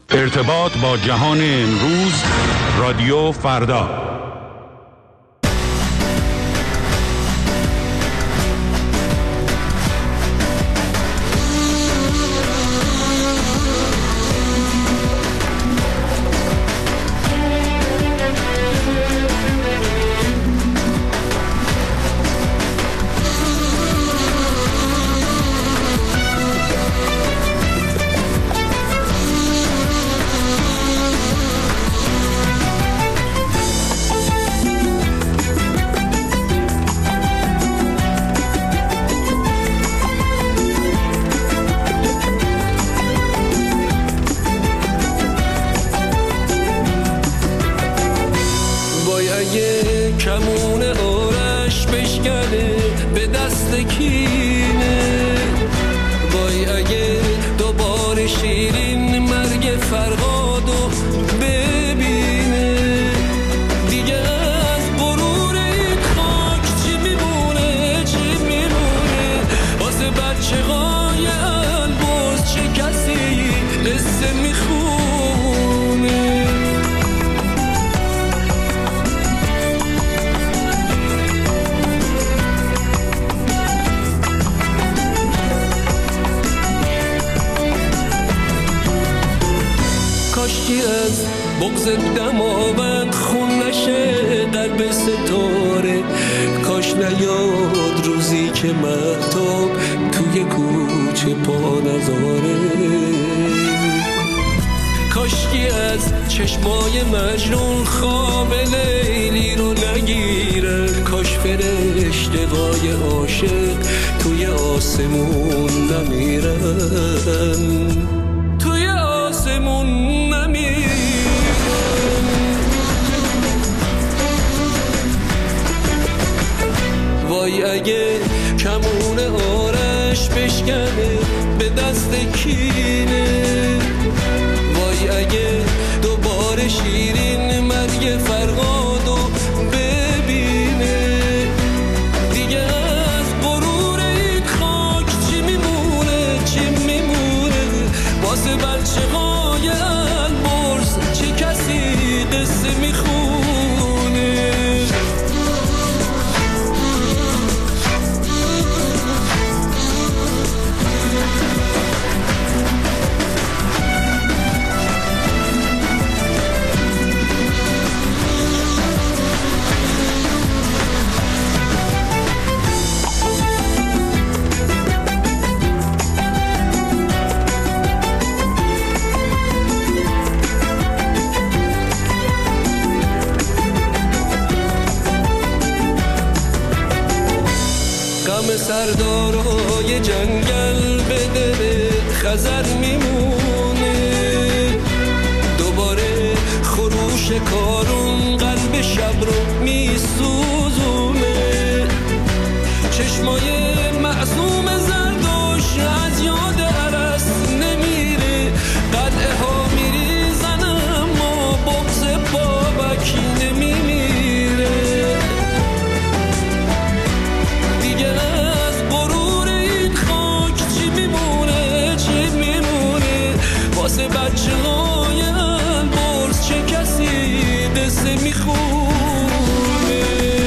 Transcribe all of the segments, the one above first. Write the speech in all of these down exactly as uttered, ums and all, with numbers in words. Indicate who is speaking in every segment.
Speaker 1: ارتباط با جهان امروز، رادیو فردا.
Speaker 2: سردارای جنگل به دل خزر میمونه، دوباره خروش کارون قلب شب رو میسوزونه، چشمای معصوم زردوش از یاد عرس نمیره، قلعه ها میریزن اما بغض بابک نمیمیره، دیگه واسه بچه های البرز چه کسی قصه میخونه.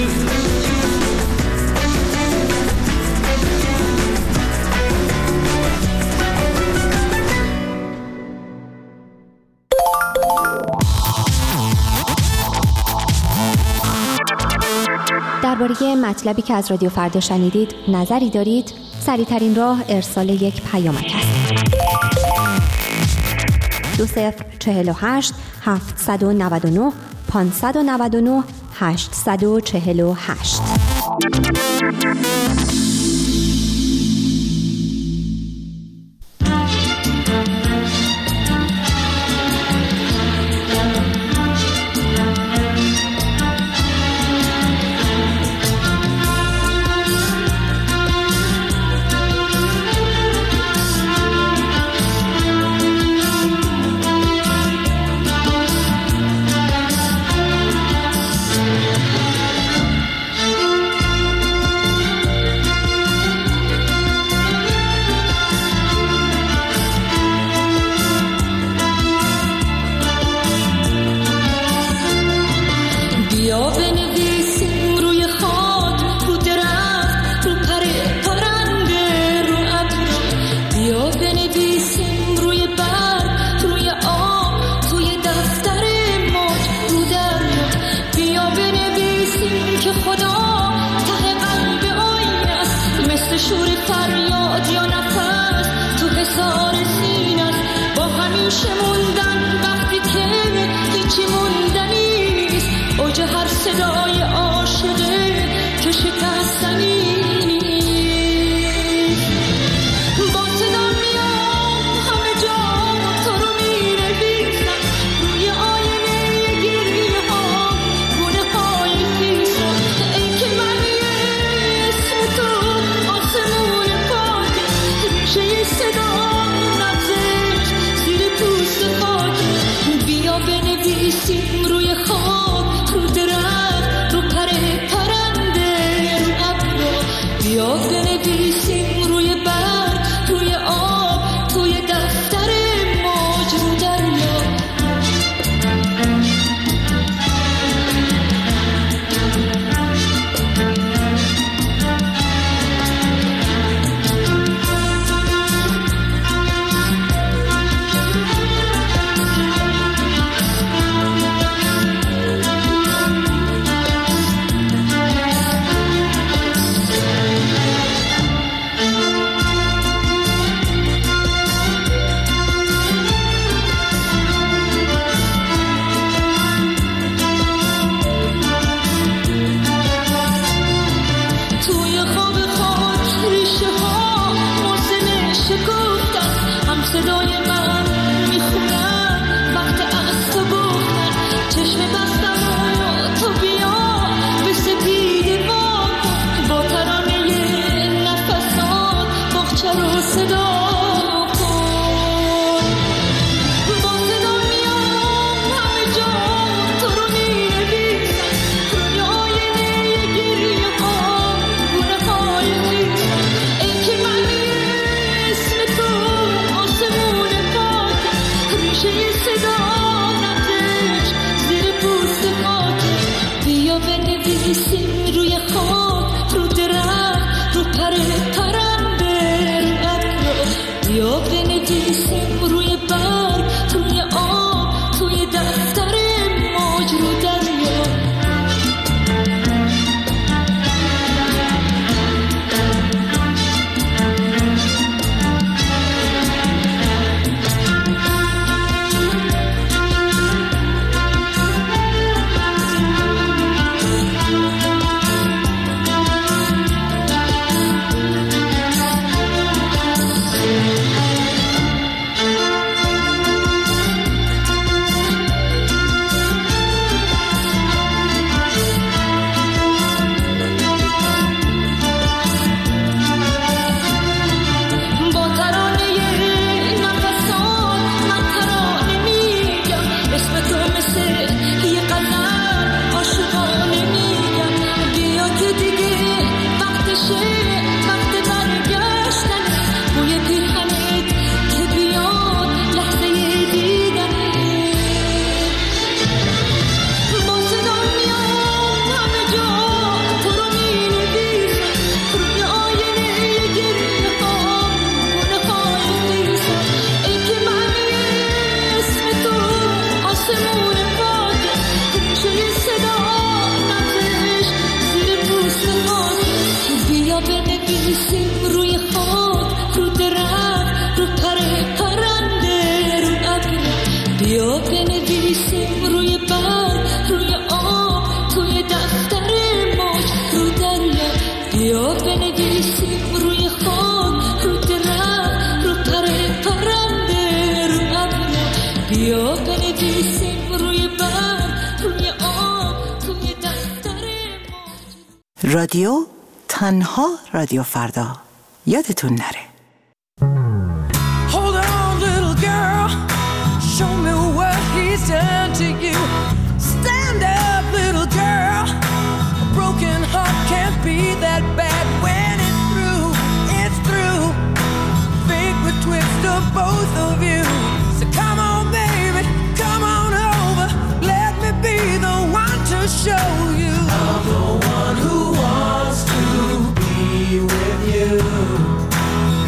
Speaker 3: درباره مطلبی که از رادیو فردا شنیدید نظری دارید؟ سریع‌ترین راه ارسال یک پیامک است. دو صفر چهل و هشت هفتصد و نود و نه پانصد و نود و نه هشتصد و چهل و هشت.
Speaker 4: نشه موندن وقتی که هیچی موندنی نیست، اوج هر صدای عاشقه که شکستنی نیست. با صدا میام همه جا تو رو می‌نویسم، روی آینه گریه ها گونه های خیسم. ای که من اسم تو آسمون پاکه، ریشه صدا نبزش زیر پوست خاکه. بیا بنویسیم روی خاک، رو درخت، رو پر پرنده، رو ابر. بیا بنویسیم روی برگ، روی آب، توی دفتر موج، رو دریا. توی خواب خاک ریشه ها موسم شکفتن، هم صدای من میخونن وقت از تو گفتن. چشم بستم و تو بیا به سپیده واکن، با ترانه نفسات باغچه رو صدا کن. با صدا میام همه جا تو رو می‌نویسم، روی آینه گریه ها گونه های خیسم. ای که من اسم تو آسمون پاکه، ریشه صدا نبزش زیر پوست خاکه. بیا بنویسیم روی خاک، رو درخت، رو پر پرنده، رو ابر. بیا بنویسیم روی برگ، روی آب، توی دفتر موج، رو دریا. با ترانه نفسات من ترانه میگم، اسم تو مثل یه غزل عاشقانه میگم. بیا که دیگه وقتشه، وقت برگشتنه، بوی پیرهنت که بیاد لحظه دیدنه. با صدا میام همه جا تو رو می‌نویسم، روی آینه گریه ها گونه های خیسم. ای که من اسم تو آسمون پاکه، ریشه صدا نبزش زیر پوست خاکه. بیا بنویسیم روی خاک، رو درخت، رو پر پرنده، رو ابر. بیا بنویسیم روی برگ، روی آب، توی دفتر موج، رو دریا. بیا بنویسیم روی خاک، رو درخت، رو پر پرنده، رو ابر. بیا بنویسیم روی برگ، روی آب، توی دفتر موج.
Speaker 5: رادیو تنها رادیو فردا. یادتون نره.
Speaker 2: Hold on, little girl. Show me what he's done to you. Stand up, little girl. A broken heart can't be that bad. When it's through, it's through. Fate would twist of both of you. So come on, baby, come on over. Let me be the one to show you. I'm the one who wants to be with you.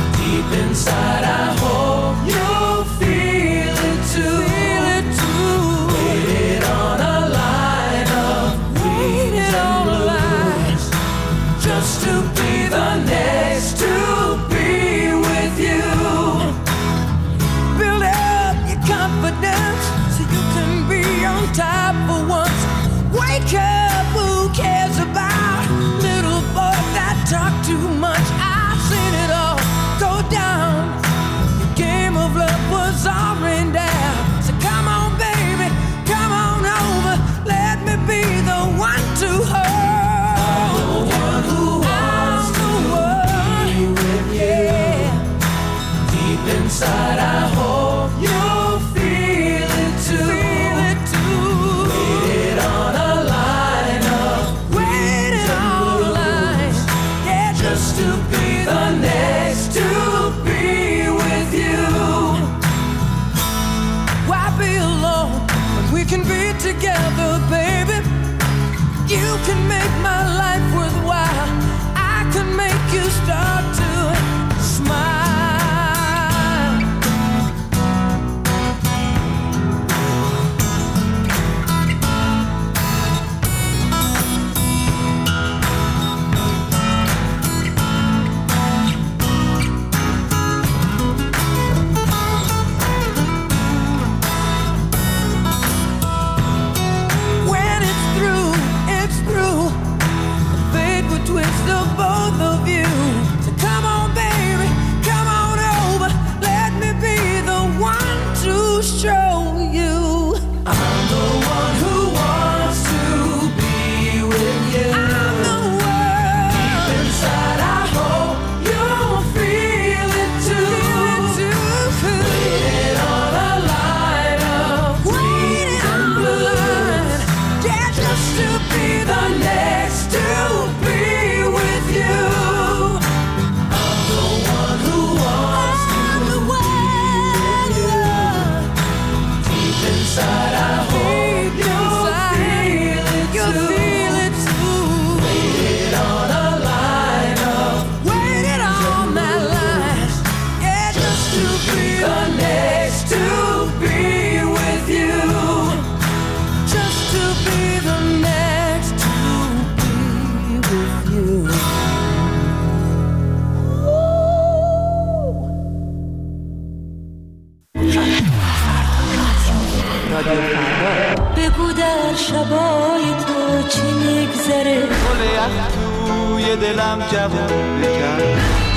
Speaker 2: رادیو فردا.
Speaker 4: بگو در شبای تو چی میگذره،
Speaker 6: گل یخ توی دلم جواب بگم.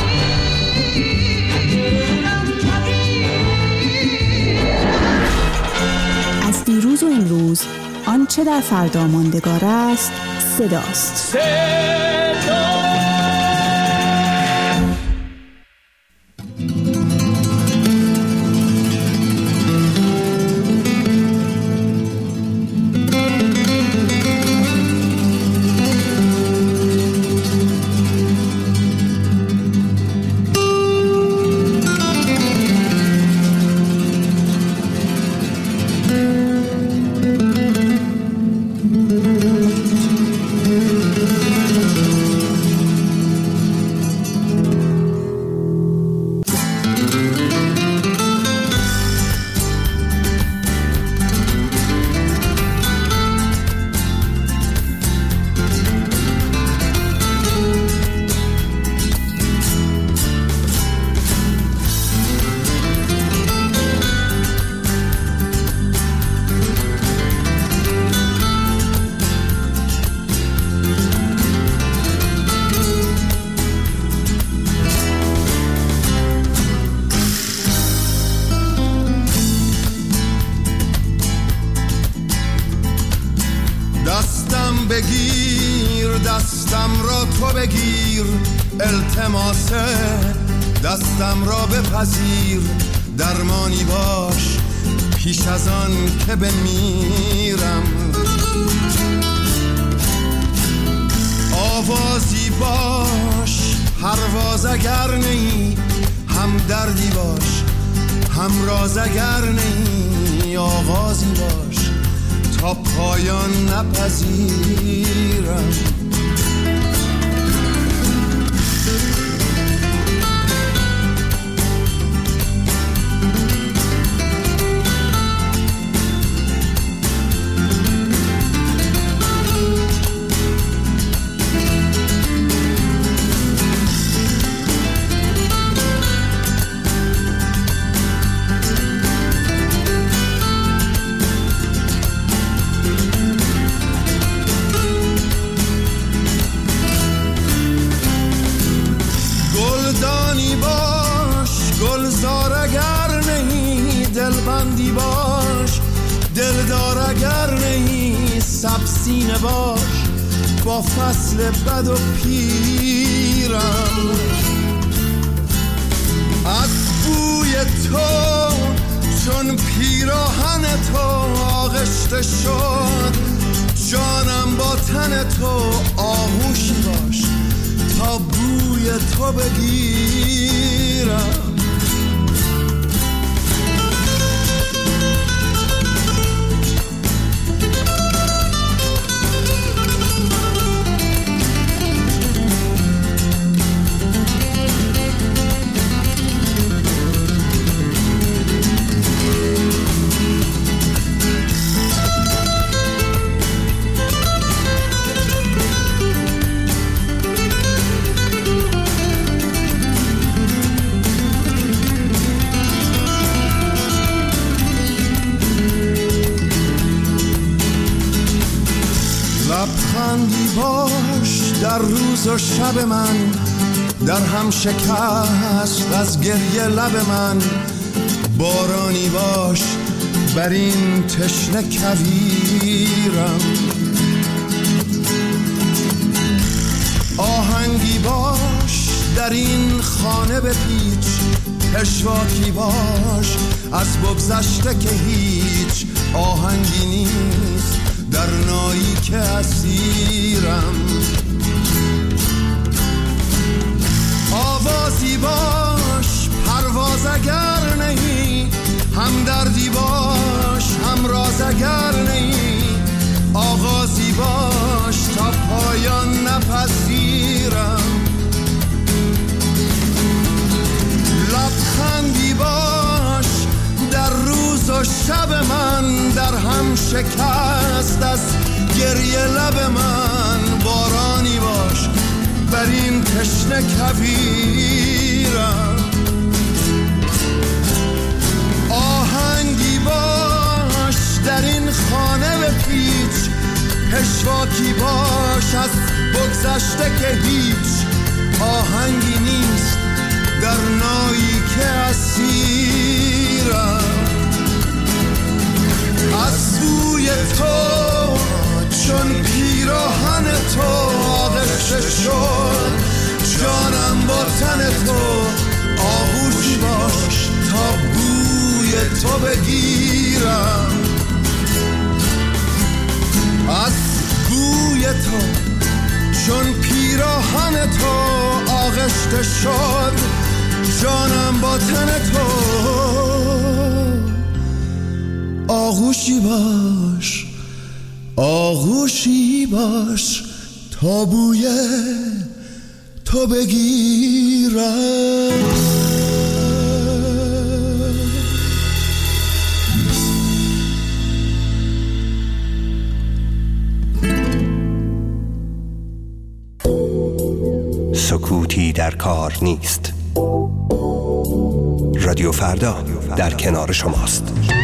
Speaker 5: از دیروز و امروز آنچه در فردا ماندگار است صداست. صدا
Speaker 7: بگیر دستم را تو بگیر، التماسه دستم را بپذیر، درمانی باش پیش از آن که بمیرم، آوازی باش پرواز اگر نی، هم دردی باش هم راز اگر نی، آغازی باش تا پایان نپذیرم. دلبندی باش دلدار اگر نهی، سبسینه باش با فصل بد و پیرم، از بوی تو چون پیراهن تو آغشته شد، جانم با تن تو آغوشی باش تا بوی تو بگیرم. لبخندی باش در روز و شب من، در هم شکست از گریه لب من، بارانی باش بر این تشنه کویرم، آهنگی باش در این خانه بپیچ، پشواکی باش از بگذشته که هیچ آهنگی نیست در نایی که اسیرم، آوازی باش پرواز اگر نهی، هم دردی باش هم راز اگر نهی، آغازی باش تا پایان نپذیرم، لبخندی باش در روز و شب من، در هم شکست از گریه لب من، بارانی باش بر این تشنه کویرم، آهنگی باش در پشواکی باش از بگذشته که هیچ آهنگی نیست در نایی که اسیرم. از بوی تو چون پیراهن تو آغشته شد جانم با تن تو، آغوش باش تا بوی تو بگیرم. از بوی تو چون پیراهن تو آغشته شد جانم با تن تو، آغوشی باش آغوشی باش تا بوی تو بگیرم.
Speaker 8: سکوتی در کار نیست. رادیو فردا در کنار شماست.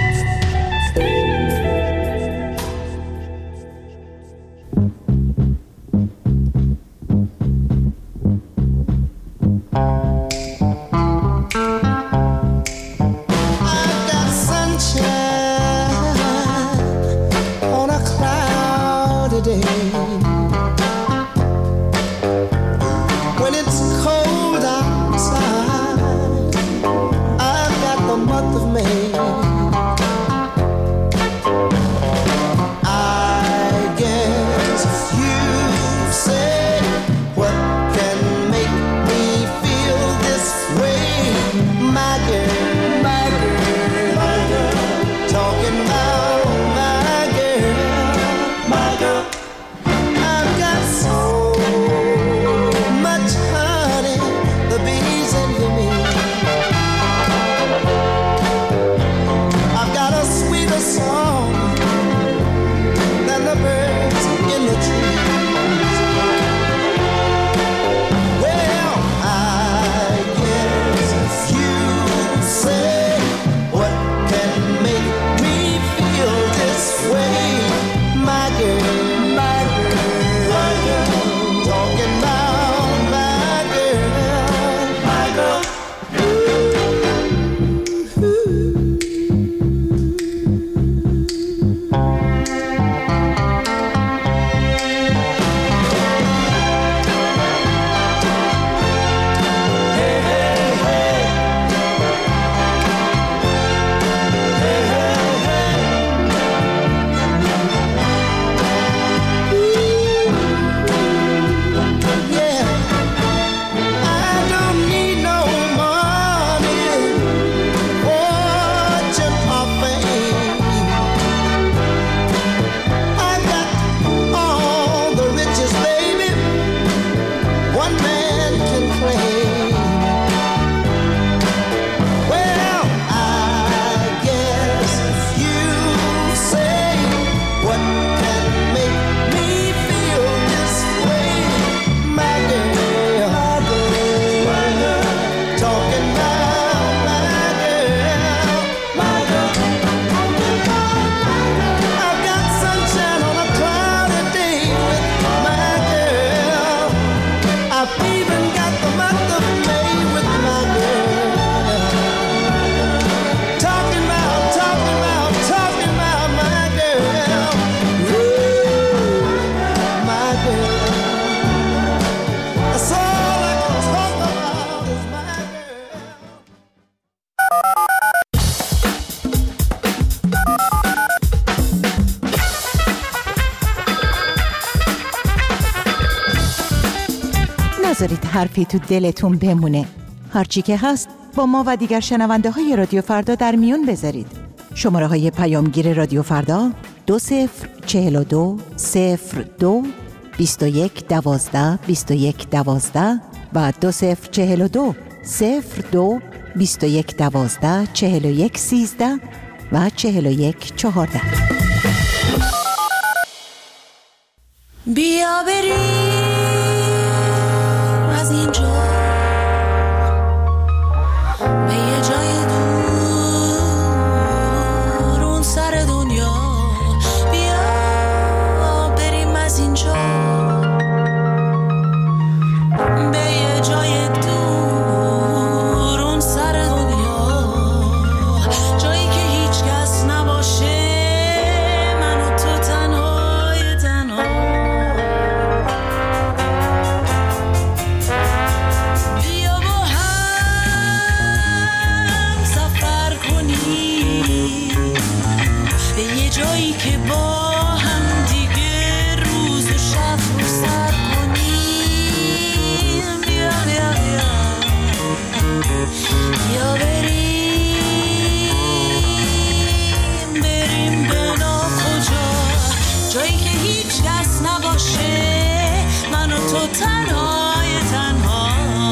Speaker 9: نذارید حرفی تو دلتون بمونه. هرچی که هست با ما و دیگر شنونده های رادیو فردا در میون بذارید. شماره های پیامگیر رادیو فردا دو صفر چهل و دو صفر دو بیست و یک دوازده بیست و یک دوازده و دو صفر چهل و دو صفر دو بیست و یک دوازده چهل و یک سیزده و چهل و یک چهارده.
Speaker 2: بیا بریم از اینجا به یه جای دور اون سر دنیا. بیا بریم
Speaker 4: جایی که با هم دیگه روز و شب رو سر کنیم. بیا بیا بیا بیا بریم بریم به ناکجا، جایی که هیچ کس نباشه، من و تو تنهای تنها.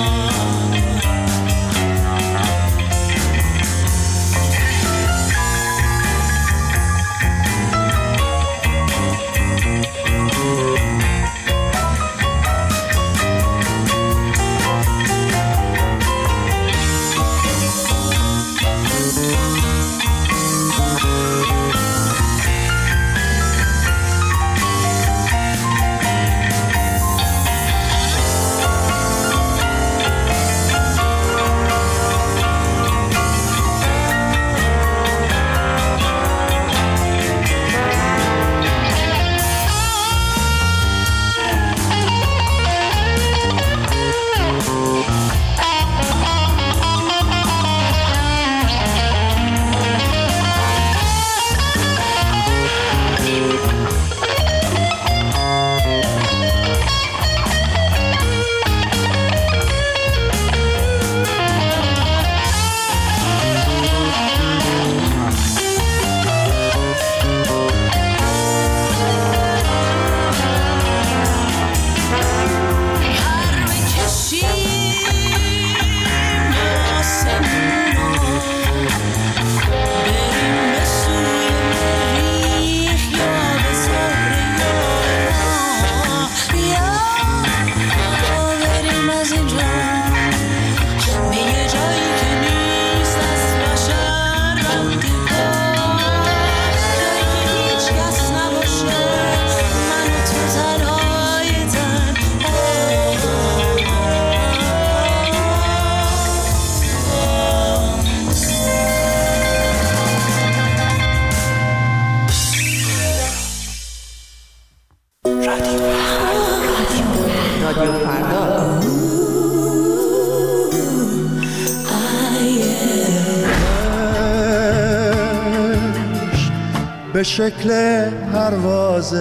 Speaker 7: به شکل پرواز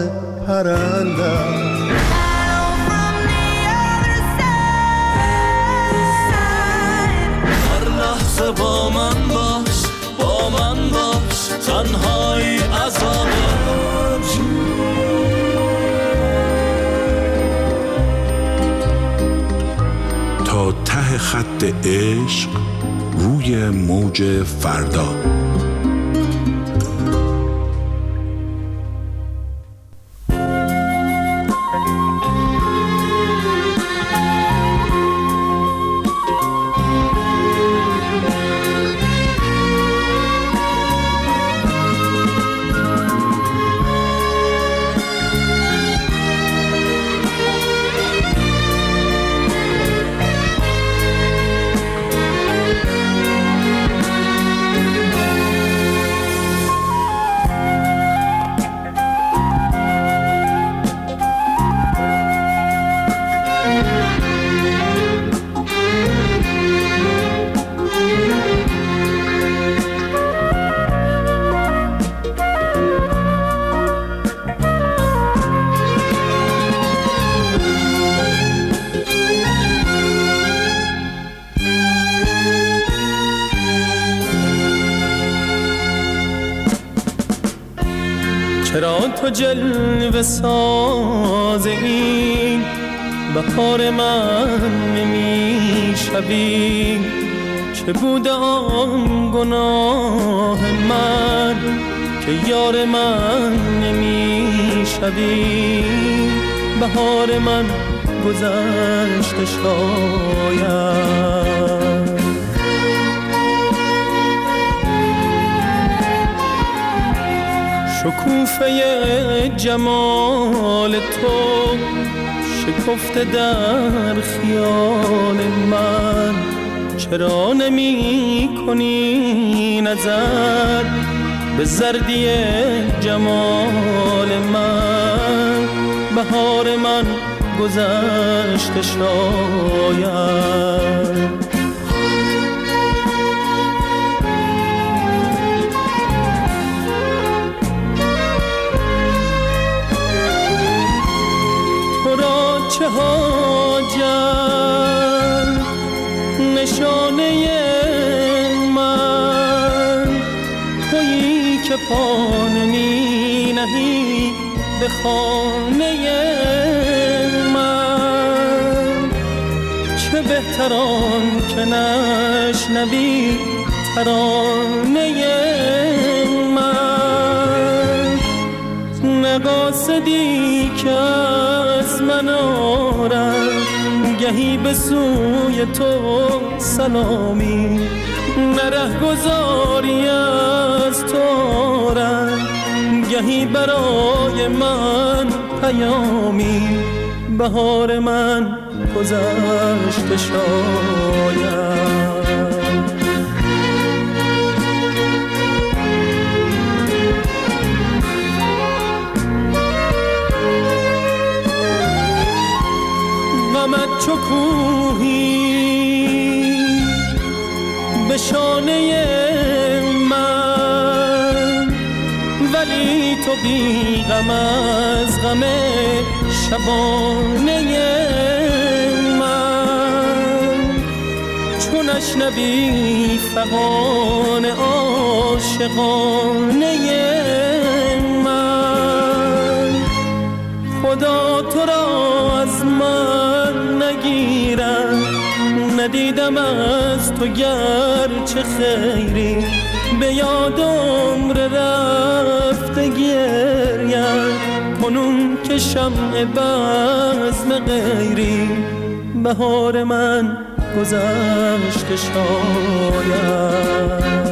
Speaker 7: پرندم
Speaker 6: هر لحظه با من باش، با من باش، تنهایی عذابم.
Speaker 1: تا ته خط عشق روی موج فردا.
Speaker 6: چرا تو جلوه ساز این بهار من نمی شوی؟ چه بوده آن گناه من که یار من نمی شوی؟ بهار من گذشته شاید، شکوفه جمال تو شکفته در خیال من. چرا نمی کنی نظر به زردی جمال من؟ بهار من گذشته شاید.
Speaker 10: نمی نهی به خانه من، چه بهتران که نشنوی ترانه من. نقاصدی که از من آرد گهی به سوی تو سلامی، نره گذاری از تو آرد گهی برای من پیامی. بهار من گذشته شاید، غمت چو کوهی به شانه من، ولی تو بی غم از غم شبانه من. چون نشنوی فغان عاشقانه من، خدا تو را از من نگیرم. ندیدم از تو گرچه خیری، به یاد عمر رفته گریم کنون که شمع بزم غیری. بهار من گذشته شاید،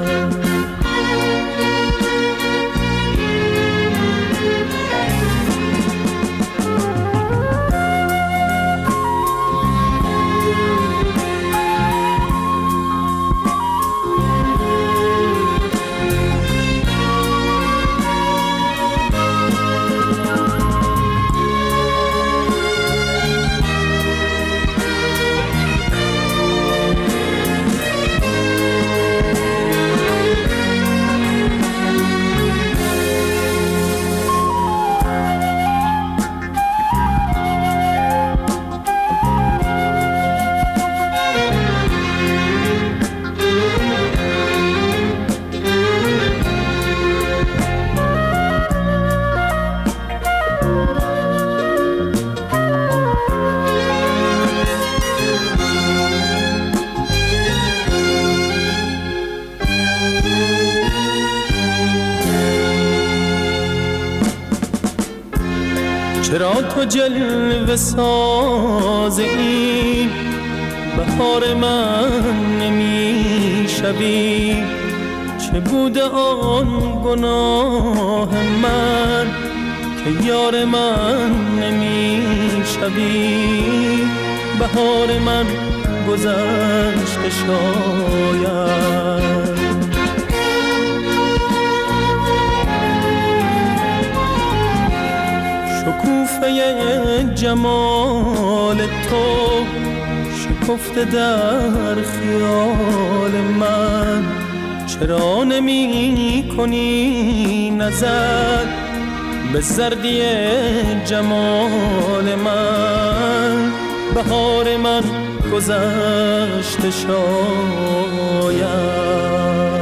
Speaker 10: چرا تو جلوه سازی بهار من نمی شوی؟ چه بوده آن گناه من که یار من نمی شوی؟ بهار من گذشته شاید، شکوفه جمال تو شکفته در خیال من. چرا نمی کنی نظر به زردی جمال من؟ بهار من گذشته شاید.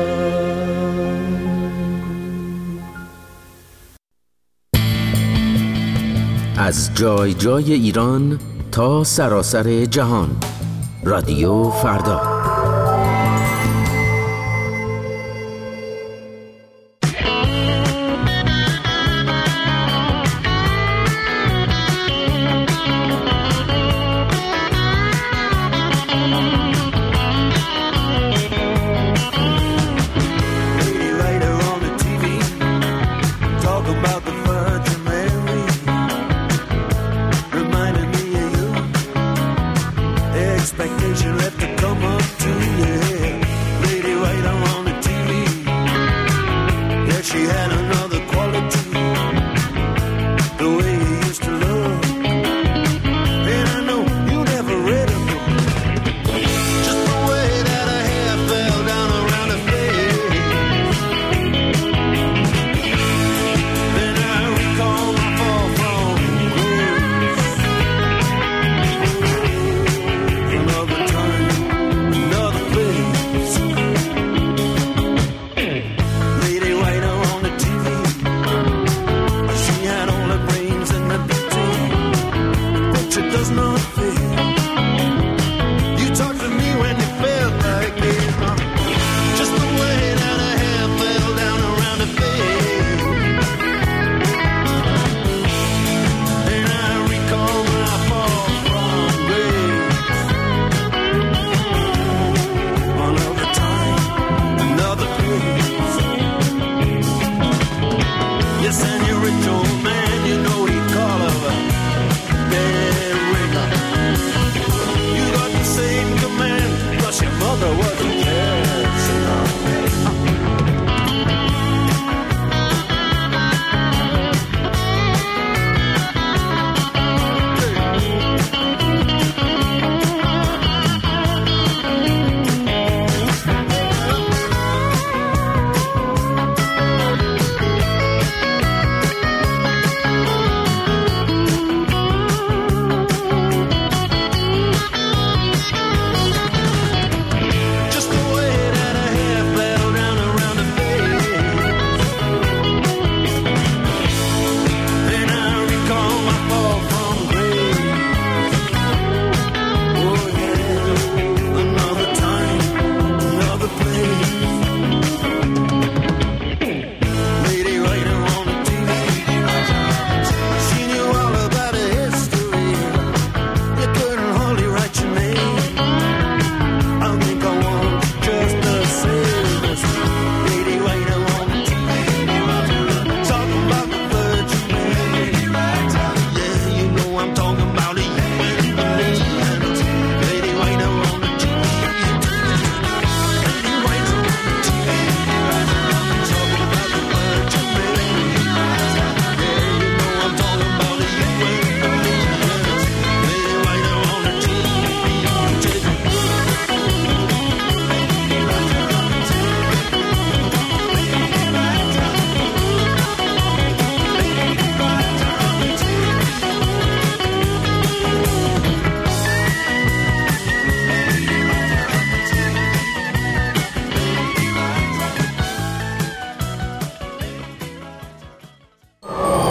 Speaker 11: از جای جای ایران تا سراسر جهان، رادیو فردا.
Speaker 7: Lady, wait, I want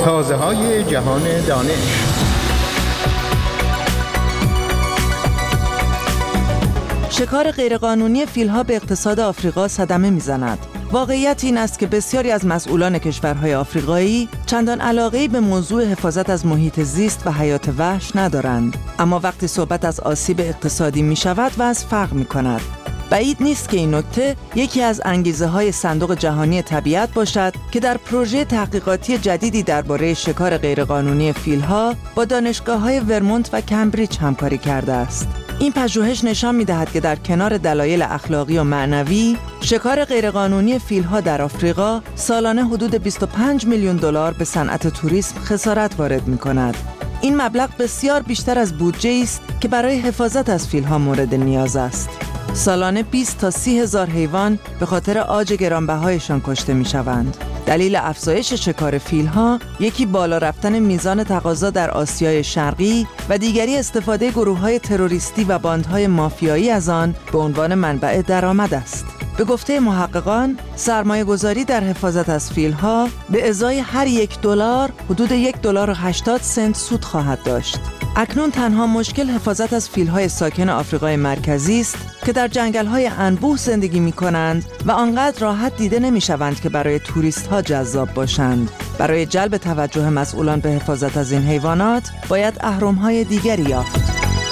Speaker 12: تازه های جهان دانش.
Speaker 13: شکار غیرقانونی فیل‌ها به اقتصاد آفریقا صدمه می‌زند. واقعیت این است که بسیاری از مسئولان کشورهای آفریقایی چندان علاقه‌ای به موضوع حفاظت از محیط زیست و حیات وحش ندارند، اما وقتی صحبت از آسیب اقتصادی می‌شود وضع فرق می‌کند. بعید نیست که این نکته یکی از انگیزه‌های صندوق جهانی طبیعت باشد که در پروژه تحقیقاتی جدیدی درباره شکار غیرقانونی فیل‌ها با دانشگاه‌های ورمونت و کمبریج همکاری کرده است. این پژوهش نشان می‌دهد که در کنار دلایل اخلاقی و معنوی، شکار غیرقانونی فیل‌ها در آفریقا سالانه حدود بیست و پنج میلیون دلار به صنعت توریسم خسارت وارد می‌کند. این مبلغ بسیار بیشتر از بودجه است که برای حفاظت از فیل‌ها مورد نیاز است. سالانه بیست تا سی هزار حیوان به خاطر عاج گرانبهایشان کشته می‌شوند. دلیل افزایش شکار فیل‌ها یکی بالا رفتن میزان تقاضا در آسیای شرقی و دیگری استفاده گروه‌های تروریستی و باندهای مافیایی از آن به عنوان منبع درآمد است. به گفته محققان، سرمایه‌گذاری در حفاظت از فیل‌ها به ازای هر یک دلار حدود یک دلار و هشتاد سنت سود خواهد داشت. اکنون تنها مشکل حفاظت از فیل‌های ساکن آفریقای مرکزی است که در جنگل‌های انبوه زندگی می‌کنند و آنقدر راحت دیده نمی‌شوند که برای توریست‌ها جذاب باشند. برای جلب توجه مسئولان به حفاظت از این حیوانات باید اهرم‌های دیگری یافت.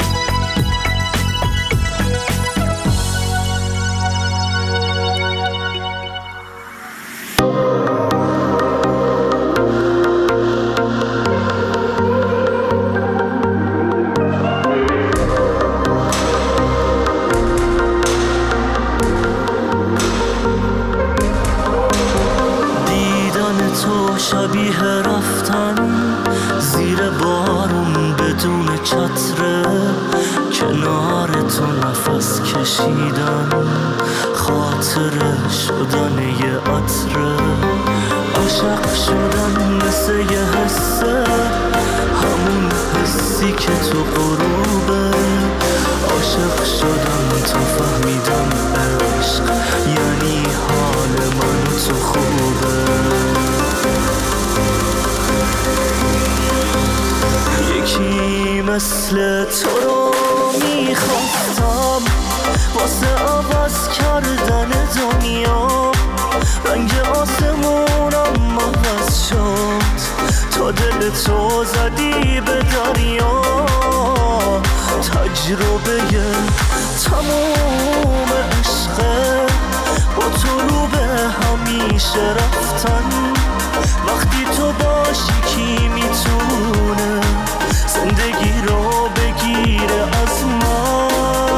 Speaker 6: شبیه رفتن زیر بارون بدون چتره، کنار تو نفس کشیدن، خاطره شدن یه عطره، عاشق شدن مثل یه حسه، همون حسی که تو غروبه، عاشق شدن تو فهمیدم عشق یعنی حال من تو خوبه. یکی مثل تو رو میخواستم واسه عوض کردن دنیا، رنگ آسمونم عوض شد تا دل تو زدی به دریا، تجربه تموم عشقه با تو رو به همیشه رفتن، وقتی تو باشی کی میتونه زندگی رو بگیره از من.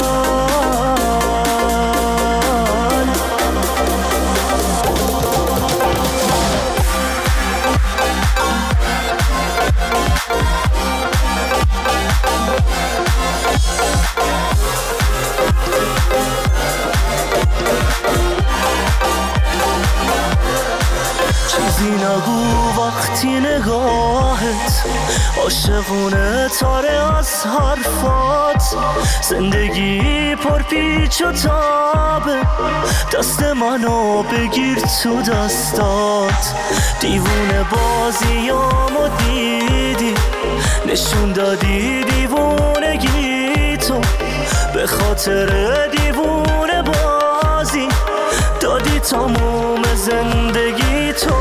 Speaker 6: چیزی نگو وقتی نگاهت عاشقونه تاره از حرفات، زندگی پر پیچ و تابه، دست منو بگیر تو دستات، دیوونه بازیامو دیدی، نشون دادی دیوونگی تو، به خاطر دیوونه بازی دادی تموم زندگی تو.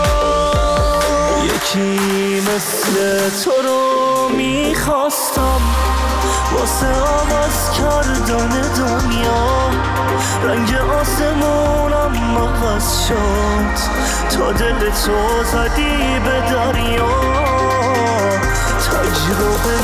Speaker 6: یکی مثل تو رو میخواستم واسه عوض کردن دنیا، رنگ آسمونم عوض شد تا دل تو زدی به دریا، تجربه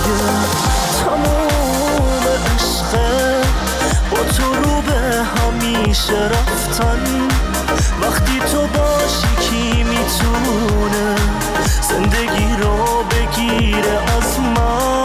Speaker 6: تموم عشقه با تو رو به همیشه رفتن، وقتی تو باشی کی میتونه زندگی رو بگیره از من.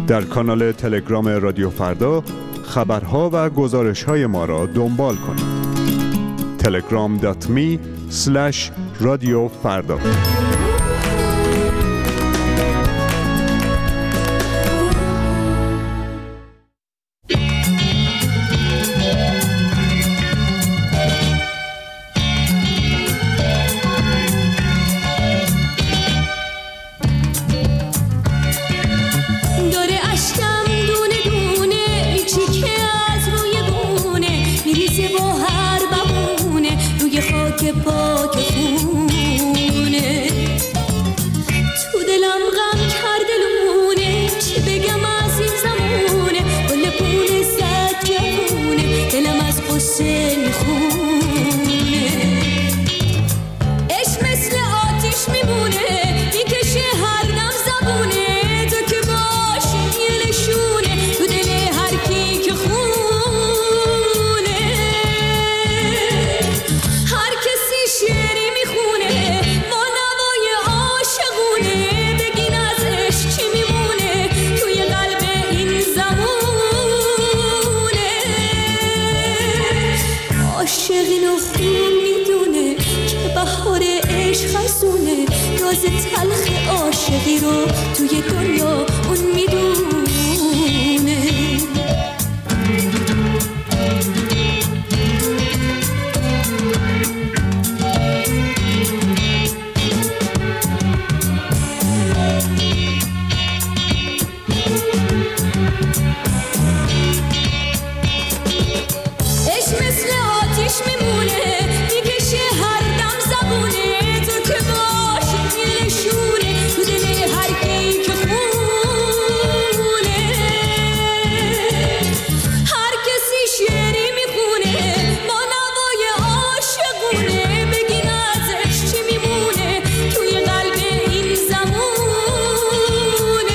Speaker 14: در کانال تلگرام رادیو فردا خبرها و گزارش‌های ما را دنبال کنید. تلگرام دات می اسلش رادیو فردا.
Speaker 4: تلخ عاشقی رو توی دنیا اون میدونه. عشق مثل آتیش میمونه میکشه هر دم زبونه تو که باشی نشونه تو دل هر کی که خونه. هر کسی شعری میخونه با نوای عاشقونه بگین ازش چی میمونه توی قلب این زمونه.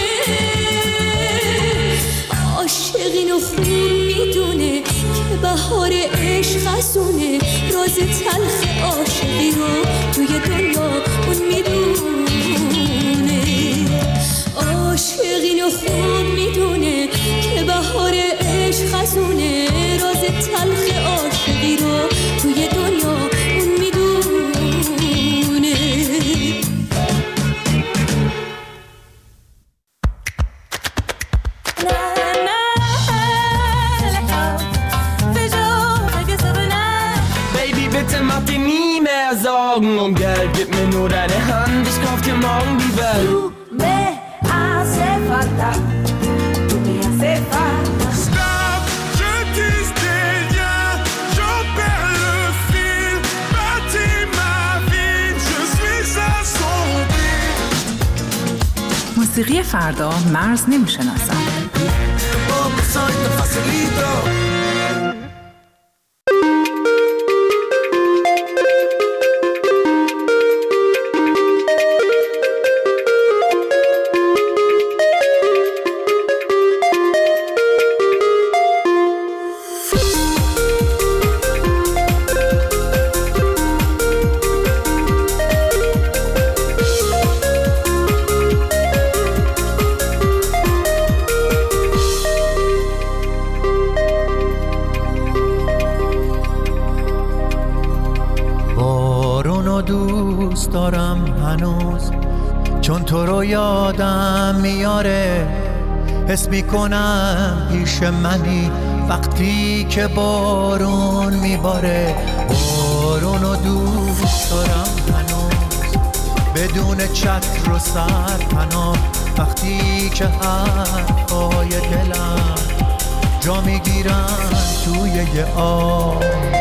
Speaker 4: عاشق اینو خوب میدونه که بهار عشق خزونه راز تلخ عاشقی رو توی دنیا اون میدونه. عاشق اینو خوب میدونه که بهار عشق خزونه راز تلخ عاشقی رو توی دنیا اون میدونه.
Speaker 10: Sorgen um Geld, gib mir nur deine Hand, ich kauf dir morgen die Welt.
Speaker 2: Tu me hace falta, tu me hace falta.
Speaker 7: Stop, je tisse des liens, j'en perds le fil, bâtis ma vie, je suis assombri.
Speaker 5: موسیقی فردا مرز نمیشناسد.
Speaker 7: Oh, soy tu facilito.
Speaker 15: دوست دارم هنوز چون تو رو یادم میاره. حس میکنم پیش منی وقتی که بارون میباره. بارون رو دوست دارم هنوز بدون چتر و سرپناه وقتی که حرفای دلم جا میگیرن توی یه آب.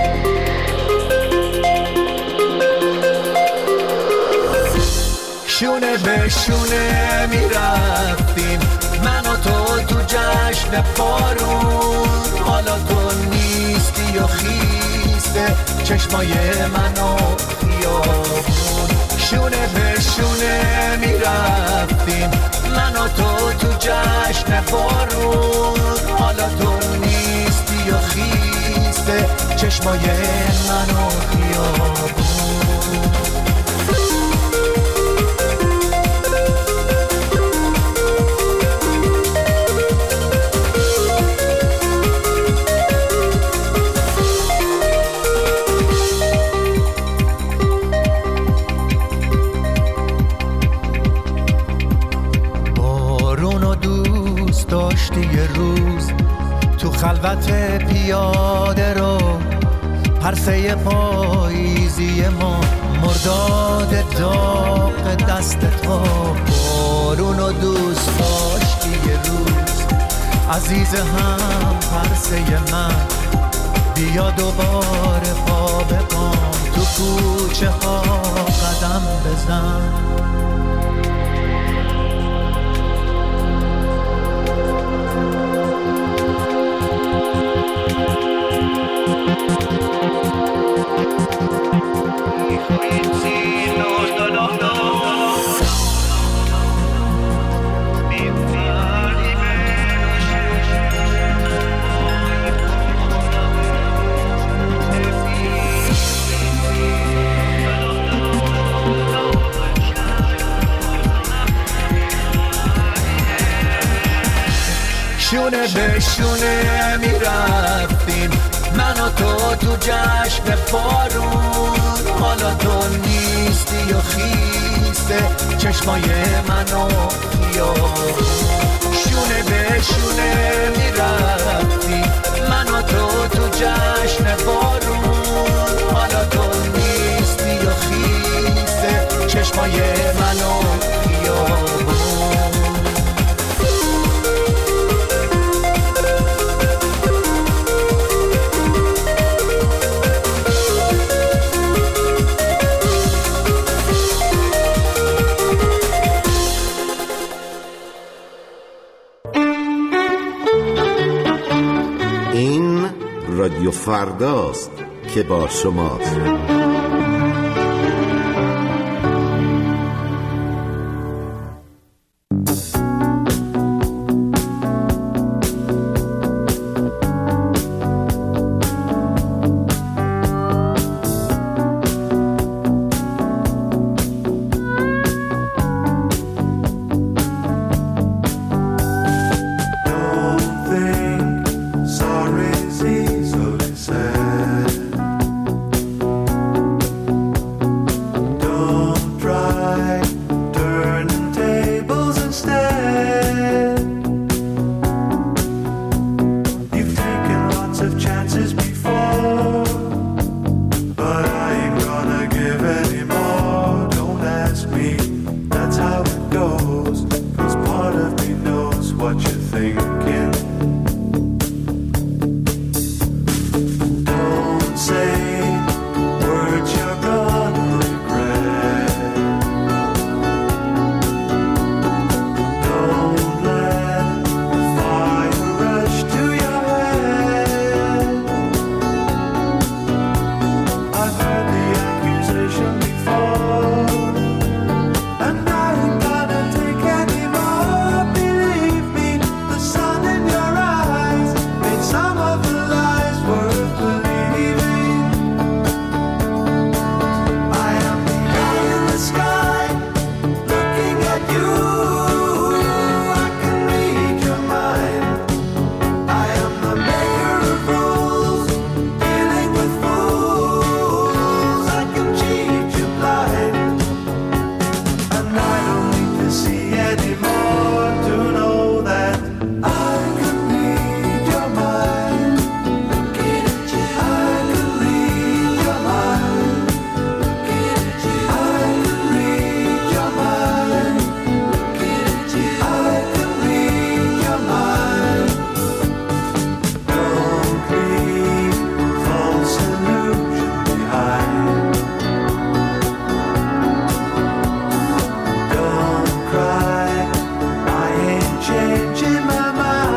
Speaker 15: شونه به شونه میرفتیم من و تو تو جشن بارون. حالا تو نیستی و خیسته چشمای من و خیابون. شونه به شونه میرفتیم من و تو تو جشن بارون. حالا تو نیستی و خیسته چشمای من و خیابون. دوست داشتی یه روز تو خلوت پیاده رو، پرسه پاییزی ما، مرداد داغ دست تو، بارونو دوست داشتی یه روز عزیز هم پرسه من، بیا دوباره پا به پام تو کوچه ها قدم بزن. شونه به شونه می رفتیم من و تو تو جشن بارون، حالا تو نیستی و خیسته چشمای منو خیابون. شونه به شونه می رفتیم من و تو تو جشن بارون، حالا تو نیستی و خیسته چشمای منو خیابون.
Speaker 16: رادیو فرداست که با شماست.
Speaker 17: Changing my mind.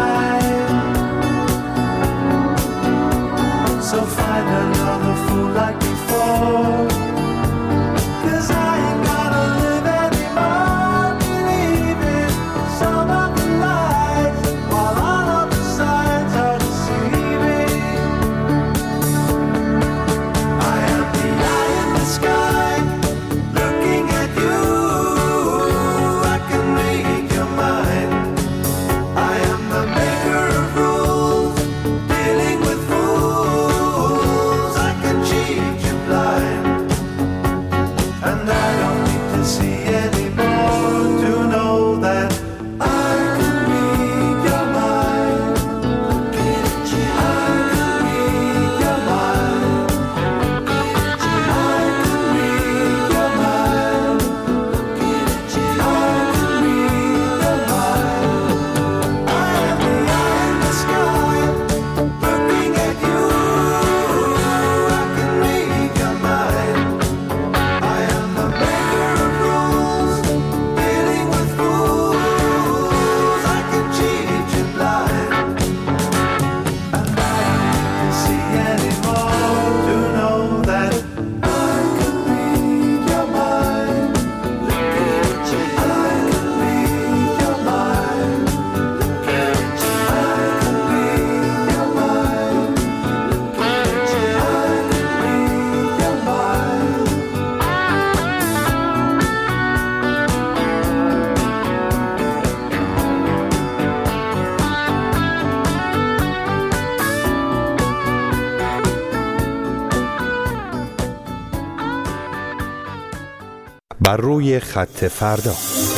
Speaker 8: بر روی خط فردا.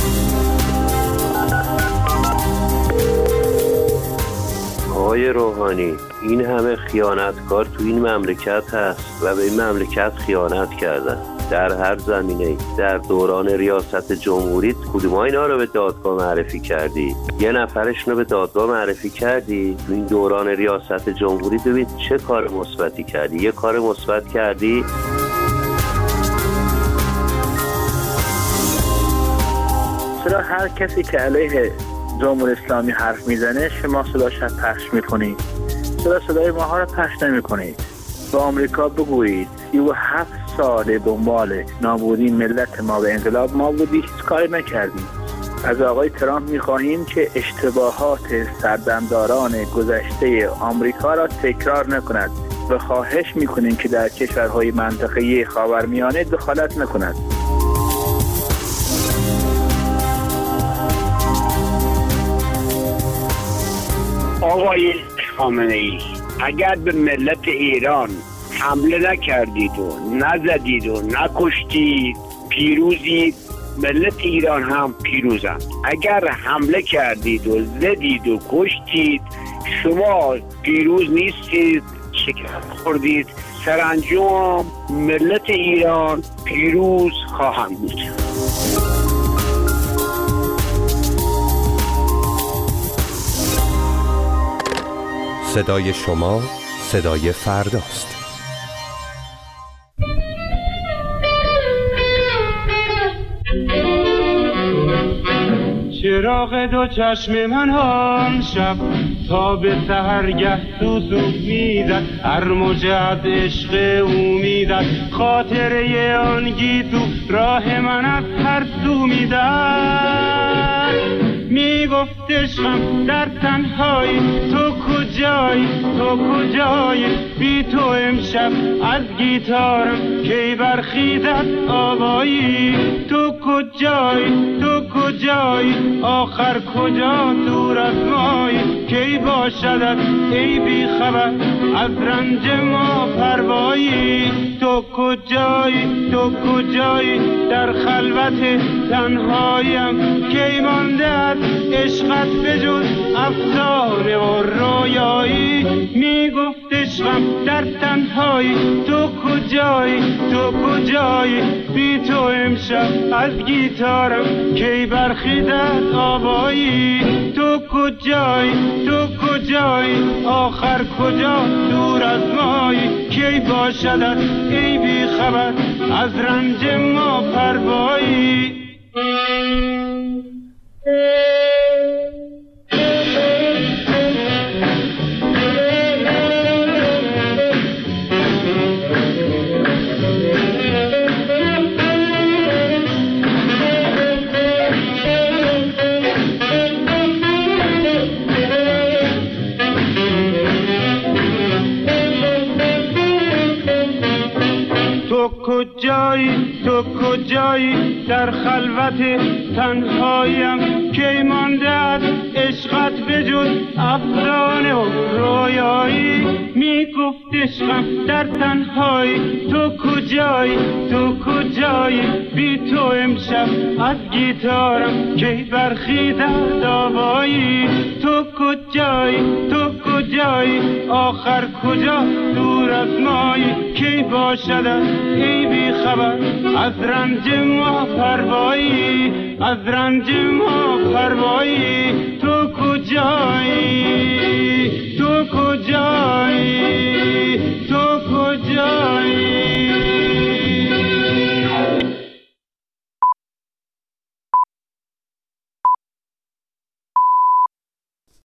Speaker 17: آقای روحانی، این همه خیانتکار تو این مملکت هست و به این مملکت خیانت کردن در هر زمینه. در دوران ریاست جمهوریت کدوم اینا رو به دادگاه معرفی کردی؟ یه نفرشون رو به دادگاه معرفی کردی؟ تو این دوران ریاست جمهوری ببین چه کار مثبتی کردی؟ یه کار مثبت کردی؟
Speaker 18: چرا هر کسی که علیه جمهوری اسلامی حرف میزنه شما صداش رو پخش میکنید؟ چرا صدای ماها رو پخش نمیکنید؟ به آمریکا بگویید سی و هفت سال دنبال نابودی ملت ما و انقلاب ما بودی، هیچ کاری نکردیم. از آقای ترامپ میخواهیم که اشتباهات سردمداران گذشته آمریکا را تکرار نکند و خواهش میکنیم که در کشورهای منطقه خاورمیانه دخالت نکند.
Speaker 19: آقای خامنه‌ای، اگر به ملت ایران حمله نکردید و نزدید و نکشتید پیروزید، ملت ایران هم پیروزند. اگر حمله کردید و زدید و کشتید شما پیروز نیستید، شکست خوردید. سرانجام ملت ایران پیروز خواهند بود.
Speaker 8: صدای شما صدای فرداست.
Speaker 10: چراغ دو چشم من هم شب تا به سحرگه سوسو میزد، هر موجه از عشق او میزد، خاطره آن گیسو راه من از هر سو میزد. میگفت عشقم در تنهایی تو کجایی، تو کجایی، بی تو امشب از گیتارم کی برخیزد آوایی. تو کجایی، تو کجایی، آخر کجا دور از مایی، کی باشدت ای بی خبر از رنج ما پروایی. تو کجایی، تو کجایی، در خلوت تنهاییم کی مانده از عشقت بجز افسانه و رویایی. میگفت عشقم در تنهایی تو کجایی، تو کجایی، بی تو امشب از گیتارم کی برخیزد آوایی. تو کجایی، تو کجایی، آخر کجا دور از مایی، کی باشدت ای بی خبر از رنج ما پروایی. کجایی، تو کجایی، در خلوت تنهاییم کی مانده از عشقت بجز افسانه و رویایی. میگفت عشقم در تنهایی تو کجایی، تو کجایی، بی تو امشب از گیتارم کی برخیزد آوایی. تو کجایی، تو کجایی، آخر کجا دور از مایی، کی باشدت ای بی خبر از رنج ما پروایی، از رنج ما پروایی. تو کجایی.